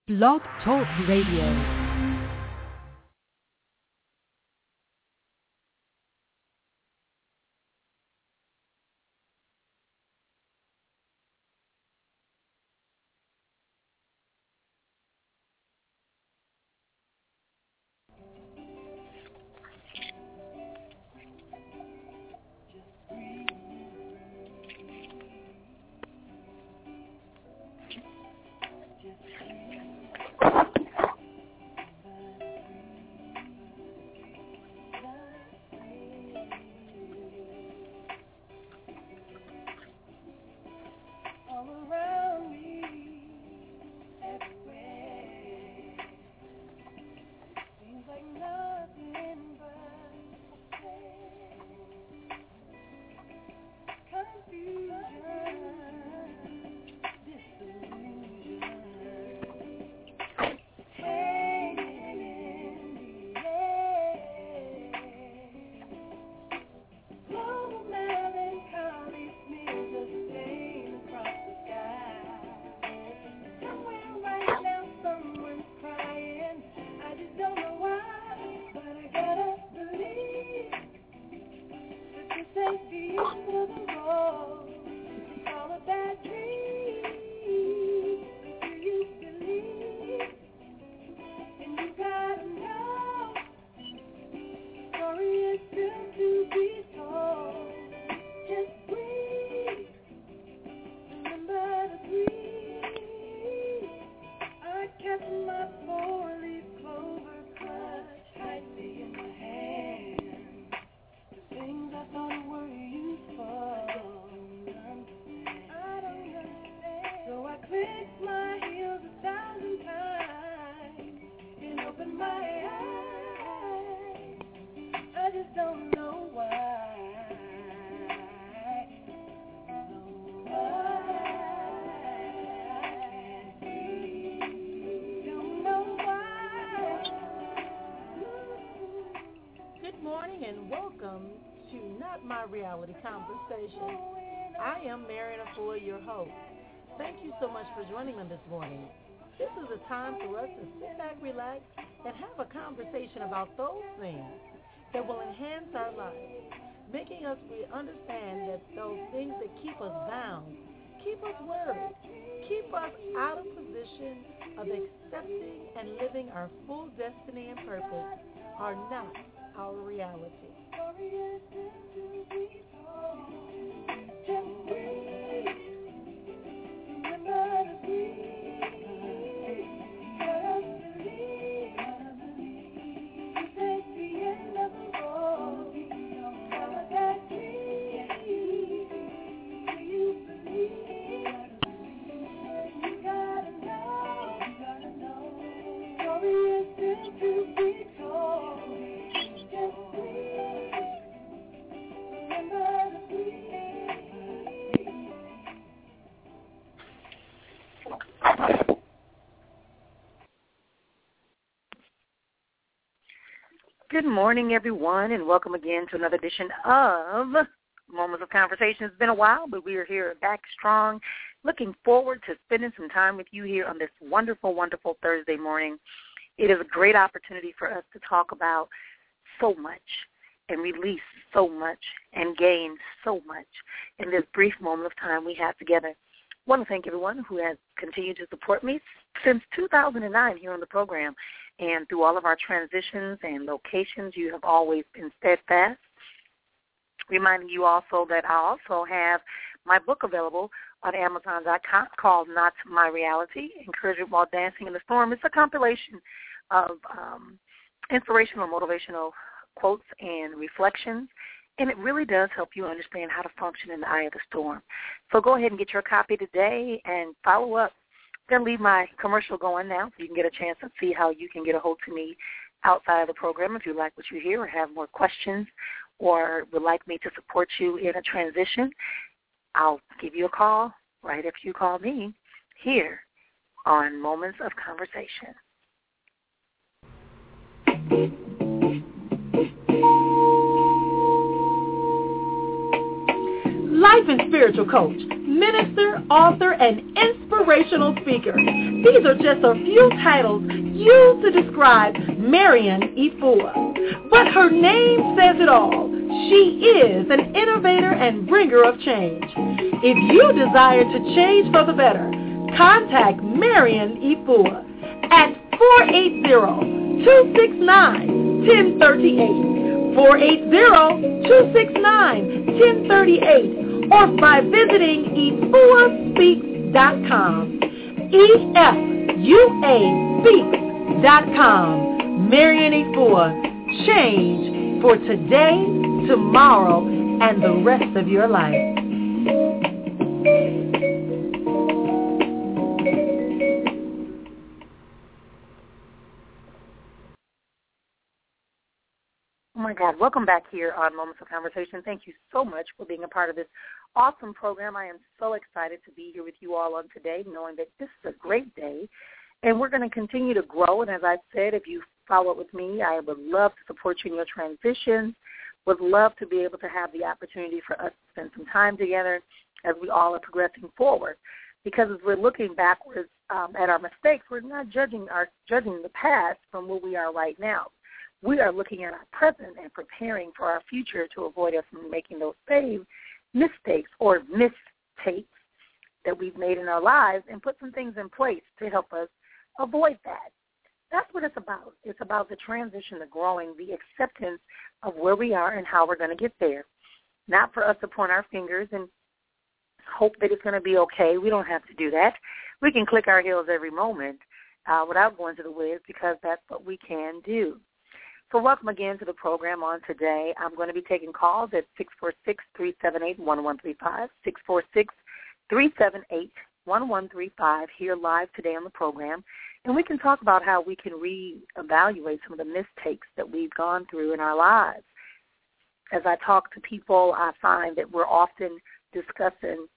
Blog Talk Radio. Reality Conversation. I am Marion Afoy, your host. Thank you so much for joining me this morning. This is a time for us to sit back, relax, and have a conversation about those things that will enhance our lives, making us understand that those things that keep us bound, keep us worried, keep us out of position of accepting and living our full destiny and purpose are not our reality. Good morning, everyone, and welcome again to another edition of Moments of Conversation. It's been a while, but we are here back strong. Looking forward to spending some time with you here on this wonderful, wonderful Thursday morning. It is a great opportunity for us to talk about so much and release so much and gain so much in this brief moment of time we have together. I want to thank everyone who has continued to support me since 2009 here on the program. And through all of our transitions and locations, you have always been steadfast. Reminding you also that I also have my book available on Amazon.com called Not My Reality, Encouragement While Dancing in the Storm. It's a compilation of inspirational, motivational quotes and reflections, and it really does help you understand how to function in the eye of the storm. So go ahead and get your copy today and follow up. I'm going to leave my commercial going now so you can get a chance to see how you can get a hold to me outside of the program if you like what you hear or have more questions or would like me to support you in a transition. I'll give you a call right after you call me here on Moments of Conversation. Life and spiritual coach, minister, author, and inspirational inspirational speaker. These are just a few titles used to describe Marion Efua. But her name says it all. She is an innovator and bringer of change. If you desire to change for the better, contact Marion Efua at 480-269-1038, 480-269-1038, or by visiting EFUASpeaks.com, EFUASpeaks.com. Marion Efua, change for today, tomorrow, and the rest of your life. Oh my God, welcome back here on Moments of Conversation. Thank you so much for being a part of this awesome program. I am so excited to be here with you all on today, knowing that this is a great day, and we're going to continue to grow. And as I said, if you follow up with me, I would love to support you in your transitions, would love to be able to have the opportunity for us to spend some time together as we all are progressing forward. Because as we're looking backwards at our mistakes, we're not judging the past from where we are right now. We are looking at our present and preparing for our future to avoid us from making those same mistakes or mistakes that we've made in our lives, and put some things in place to help us avoid that. That's what it's about. It's about the transition, the growing, the acceptance of where we are and how we're going to get there. Not for us to point our fingers and hope that it's going to be okay. We don't have to do that. We can click our heels every moment without going to the whiz, because that's what we can do. So welcome again to the program on today. I'm going to be taking calls at 646-378-1135, 646-378-1135 here live today on the program. And we can talk about how we can reevaluate some of the mistakes that we've gone through in our lives. As I talk to people, I find that we're often discussing,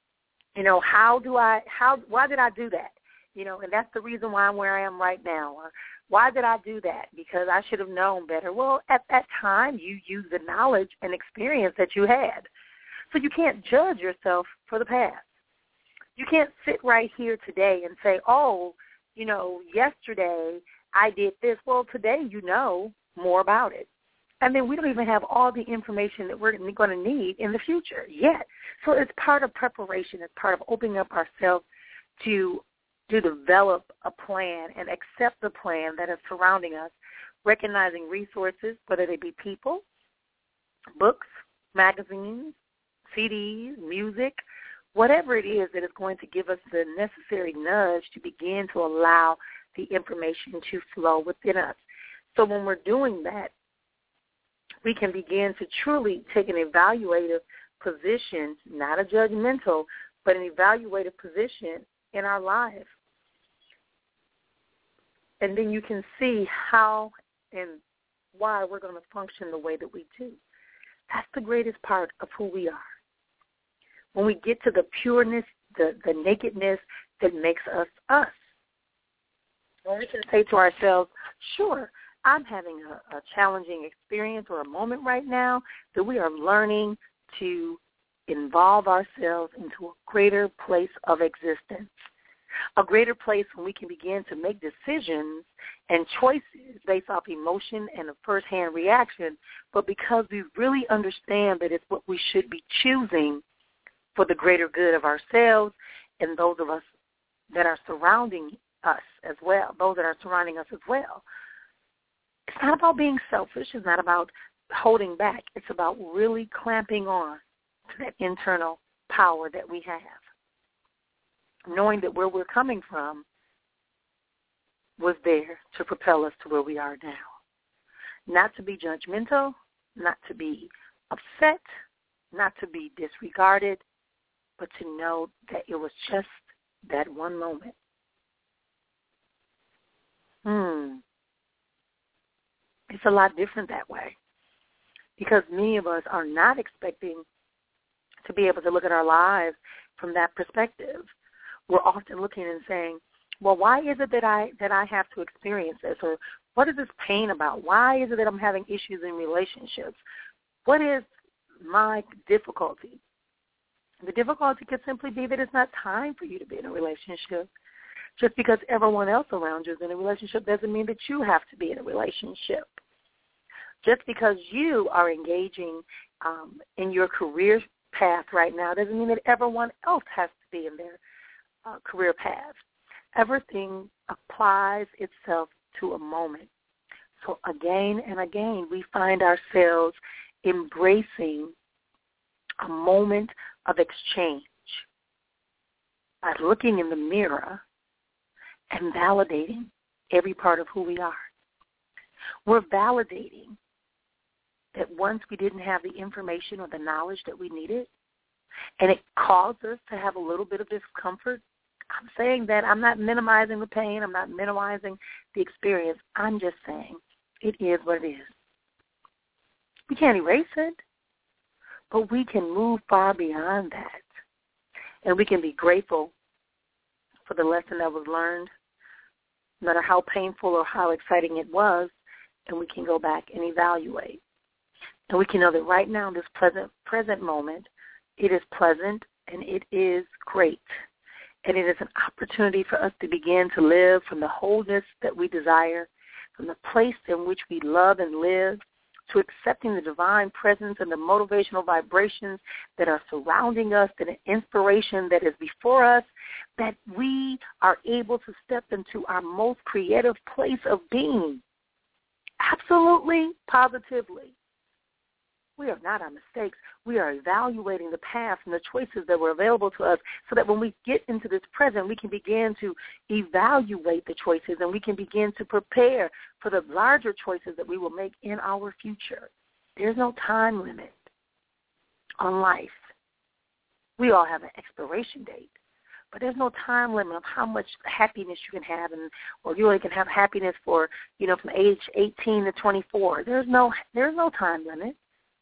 why did I do that? And that's the reason why I'm where I am right now. Or why did I do that? Because I should have known better. Well, at that time, you used the knowledge and experience that you had. So you can't judge yourself for the past. You can't sit right here today and say, yesterday I did this. Well, today you know more about it. And then we don't even have all the information that we're going to need in the future yet. So it's part of preparation. It's part of opening up ourselves to develop a plan and accept the plan that is surrounding us, recognizing resources, whether they be people, books, magazines, CDs, music, whatever it is that is going to give us the necessary nudge to begin to allow the information to flow within us. So when we're doing that, we can begin to truly take an evaluative position, not a judgmental, but an evaluative position in our life. And then you can see how and why we're going to function the way that we do. That's the greatest part of who we are. When we get to the pureness, the nakedness that makes us us. When we can say to ourselves, sure, I'm having a challenging experience or a moment right now, that we are learning to involve ourselves into a greater place of existence, a greater place when we can begin to make decisions and choices based off emotion and a first-hand reaction, but because we really understand that it's what we should be choosing for the greater good of ourselves and those of us that are surrounding us as well, those that are surrounding us as well. It's not about being selfish. It's not about holding back. It's about really clamping on to that internal power that we have, knowing that where we're coming from was there to propel us to where we are now. Not to be judgmental, not to be upset, not to be disregarded, but to know that it was just that one moment. It's a lot different that way, because many of us are not expecting to be able to look at our lives from that perspective. We're often looking and saying, well, why is it that I have to experience this? Or what is this pain about? Why is it that I'm having issues in relationships? What is my difficulty? The difficulty could simply be that it's not time for you to be in a relationship. Just because everyone else around you is in a relationship doesn't mean that you have to be in a relationship. Just because you are engaging in your career path right now doesn't mean that everyone else has to be in their career path. Everything applies itself to a moment. So again and again, we find ourselves embracing a moment of exchange by looking in the mirror and validating every part of who we are. We're validating that once we didn't have the information or the knowledge that we needed, and it caused us to have a little bit of discomfort. I'm saying that I'm not minimizing the pain. I'm not minimizing the experience. I'm just saying it is what it is. We can't erase it, but we can move far beyond that. And we can be grateful for the lesson that was learned, no matter how painful or how exciting it was, and we can go back and evaluate. And we can know that right now, in this present moment, it is pleasant and it is great. And it is an opportunity for us to begin to live from the wholeness that we desire, from the place in which we love and live, to accepting the divine presence and the motivational vibrations that are surrounding us, and an inspiration that is before us, that we are able to step into our most creative place of being. Absolutely, positively. We are not our mistakes. We are evaluating the past and the choices that were available to us so that when we get into this present, we can begin to evaluate the choices and we can begin to prepare for the larger choices that we will make in our future. There's no time limit on life. We all have an expiration date, but there's no time limit of how much happiness you can have, or you only can have happiness for, from age 18 to 24. There's no time limit.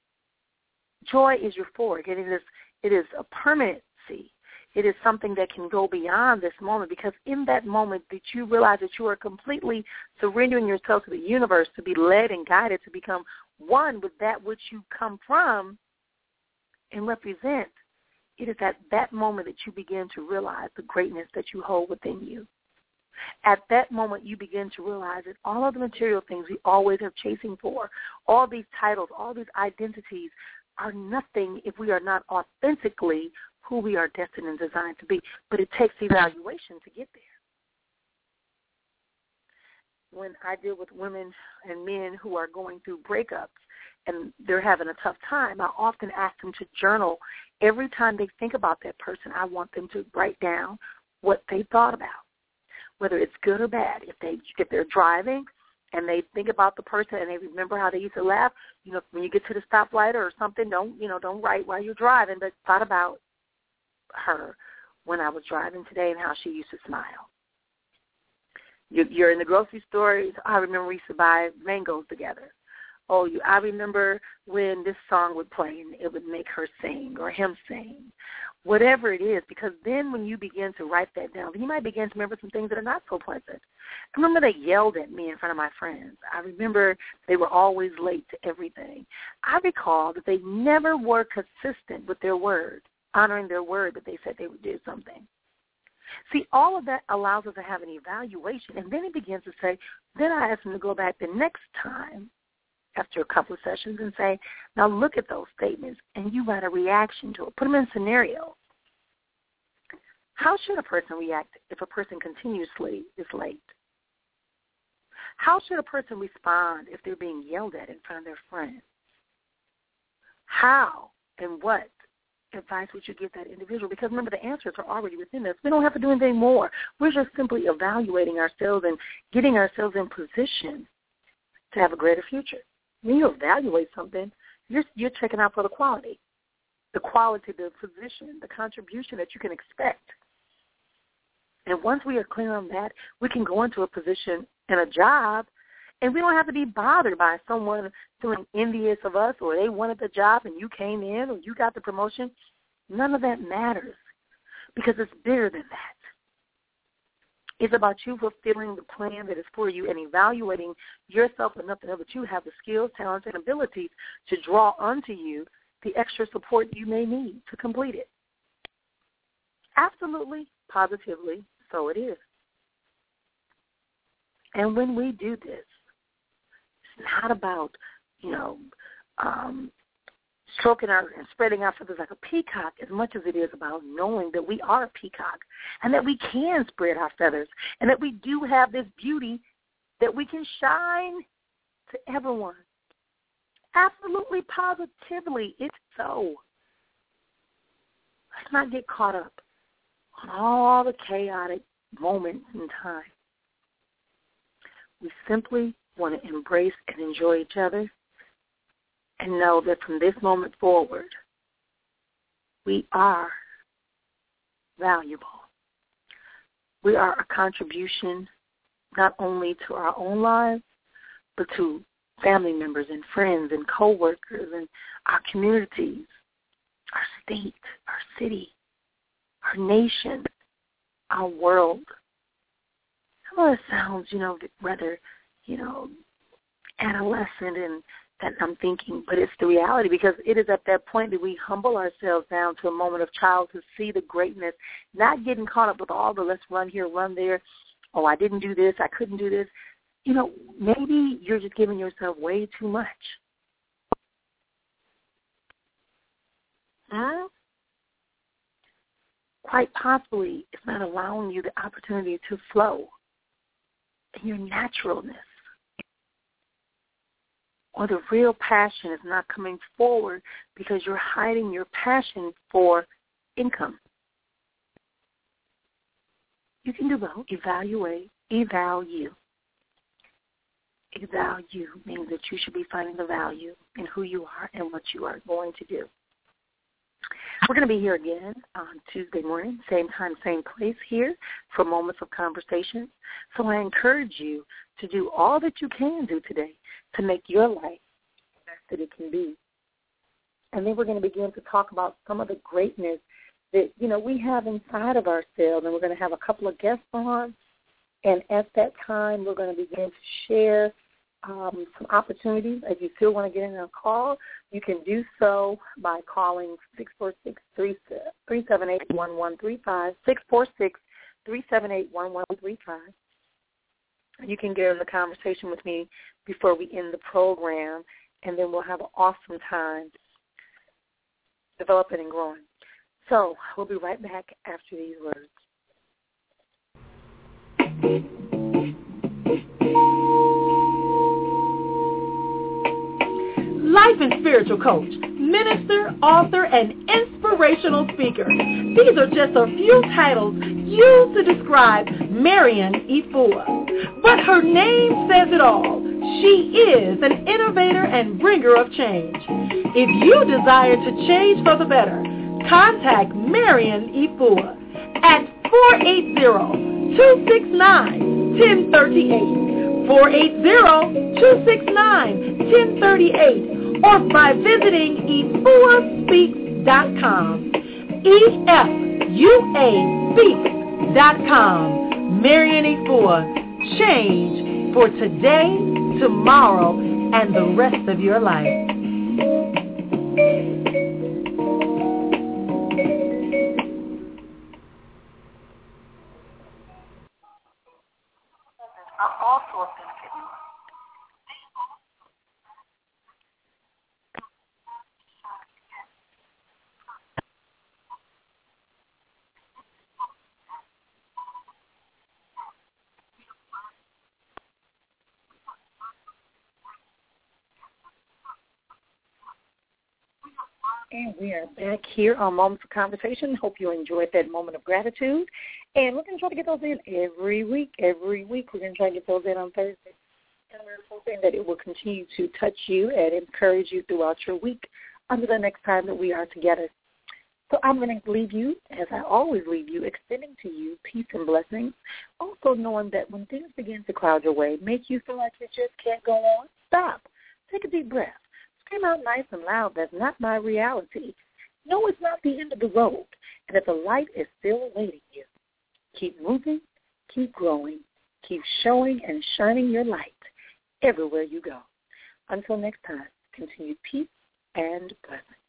Joy is euphoric. It is a permanency. It is something that can go beyond this moment, because in that moment that you realize that you are completely surrendering yourself to the universe to be led and guided to become one with that which you come from and represent. It is at that moment that you begin to realize the greatness that you hold within you. At that moment, you begin to realize that all of the material things we always are chasing for, all these titles, all these identities, are nothing if we are not authentically who we are destined and designed to be. But it takes evaluation to get there. When I deal with women and men who are going through breakups and they're having a tough time, I often ask them to journal. Every time they think about that person, I want them to write down what they thought about, whether it's good or bad. If they're driving and they think about the person and they remember how they used to laugh, when you get to the stoplight or something, don't write while you're driving, but thought about her when I was driving today and how she used to smile. You're in the grocery store. I remember we used to buy mangoes together. I remember when this song would play and it would make her sing or him sing, whatever it is, because then when you begin to write that down, you might begin to remember some things that are not so pleasant. I remember they yelled at me in front of my friends. I remember they were always late to everything. I recall that they never were consistent with their word, honoring their word that they said they would do something. See, all of that allows us to have an evaluation, and then he begins to say, then I ask him to go back the next time after a couple of sessions and say, now look at those statements, and you write a reaction to it. Put them in scenarios. How should a person react if a person continuously is late? How should a person respond if they're being yelled at in front of their friends? How and what advice would you give that individual? Because remember, the answers are already within us. We don't have to do anything more. We're just simply evaluating ourselves and getting ourselves in position to have a greater future. When you evaluate something, you're checking out for the quality, the position, the contribution that you can expect. And once we are clear on that, we can go into a position and a job, and we don't have to be bothered by someone feeling envious of us, or they wanted the job and you came in, or you got the promotion. None of that matters, because it's bigger than that. It's about you fulfilling the plan that is for you and evaluating yourself enough to know that you have the skills, talents, and abilities to draw onto you the extra support you may need to complete it. Absolutely, positively, so it is. And when we do this, it's not about, stroking our and spreading our feathers like a peacock as much as it is about knowing that we are a peacock and that we can spread our feathers and that we do have this beauty that we can shine to everyone. Absolutely, positively, it's so. Let's not get caught up on all the chaotic moments in time. We simply want to embrace and enjoy each other and know that from this moment forward, we are valuable. We are a contribution not only to our own lives, but to family members and friends and coworkers and our communities, our state, our city, our nation, our world. Some of it sounds, rather, adolescent and that I'm thinking, but it's the reality because it is at that point that we humble ourselves down to a moment of child to see the greatness, not getting caught up with all the let's run here, run there. Oh, I didn't do this. I couldn't do this. Maybe you're just giving yourself way too much. Quite possibly, it's not allowing you the opportunity to flow in your naturalness. Or the real passion is not coming forward because you're hiding your passion for income. You can do both. Evaluate. Evalue. Evalue means that you should be finding the value in who you are and what you are going to do. We're going to be here again on Tuesday morning, same time, same place here for Moments of Conversation. So I encourage you to do all that you can do today to make your life the best that it can be. And then we're going to begin to talk about some of the greatness that, we have inside of ourselves. And we're going to have a couple of guests on. And at that time, we're going to begin to share some opportunities. If you still want to get in a call, you can do so by calling 646-378-1135, 646-378-1135. You can get in the conversation with me before we end the program, and then we'll have an awesome time developing and growing. So we'll be right back after these words. Life and spiritual coach, minister, author, and inspirational speaker. These are just a few titles used to describe Marion Efua. But her name says it all. She is an innovator and bringer of change. If you desire to change for the better, contact Marion Efua at 480-269-1038. 480-269-1038, or by visiting EFUASpeaks.com. EFUASpeaks.com. Marion Efua, change for today, tomorrow, and the rest of your life. And we are back here on Moments of Conversation. Hope you enjoyed that moment of gratitude. And we're going to try to get those in every week. Every week we're going to try to get those in on Thursday. And we're hoping that it will continue to touch you and encourage you throughout your week until the next time that we are together. So I'm going to leave you, as I always leave you, extending to you peace and blessings. Also knowing that when things begin to cloud your way, make you feel like you just can't go on, stop. Take a deep breath. Scream out nice and loud, that's not my reality. No, it's not the end of the road, and that the light is still awaiting you. Keep moving, keep growing, keep showing and shining your light everywhere you go. Until next time, continued peace and blessings.